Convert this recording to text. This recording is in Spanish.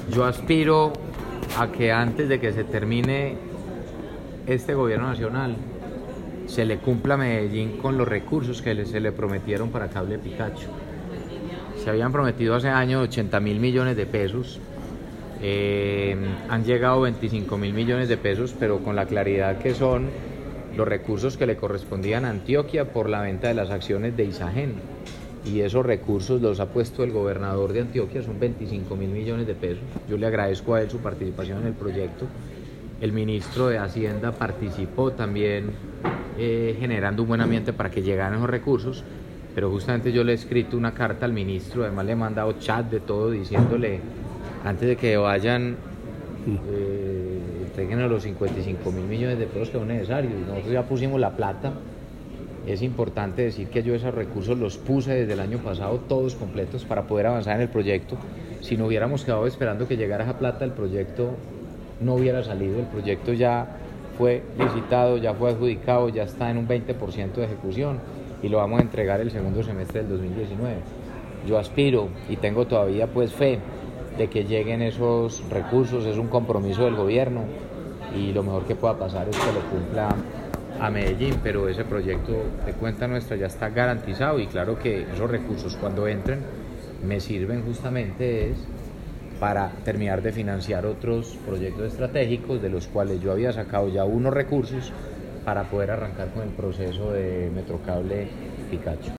Yo aspiro a que antes de que se termine este gobierno nacional se le cumpla a Medellín con los recursos que se le prometieron para Cable Picacho. Se habían prometido hace años 80.000 millones de pesos, han llegado 25.000 millones de pesos, pero con la claridad que son los recursos que le correspondían a Antioquia por la venta de las acciones de Isagen, y esos recursos los ha puesto el gobernador de Antioquia, son 25.000 millones de pesos. Yo le agradezco a él su participación en el proyecto. El ministro de Hacienda participó también generando un buen ambiente para que llegaran esos recursos, pero justamente yo le he escrito una carta al ministro, además le he mandado chat de todo diciéndole, antes de que vayan, entreguen los 55.000 millones de pesos que son necesarios. Nosotros ya pusimos la plata. Es importante decir que yo esos recursos los puse desde el año pasado todos completos para poder avanzar en el proyecto. Si no hubiéramos quedado esperando que llegara esa plata, el proyecto no hubiera salido. El proyecto ya fue licitado, ya fue adjudicado, ya está en un 20% de ejecución y lo vamos a entregar el segundo semestre del 2019. Yo aspiro y tengo todavía pues fe de que lleguen esos recursos, es un compromiso del gobierno y lo mejor que pueda pasar es que lo cumpla a Medellín, pero ese proyecto de cuenta nuestra ya está garantizado y claro que esos recursos cuando entren me sirven justamente para terminar de financiar otros proyectos estratégicos de los cuales yo había sacado ya unos recursos para poder arrancar con el proceso de Metrocable Picacho.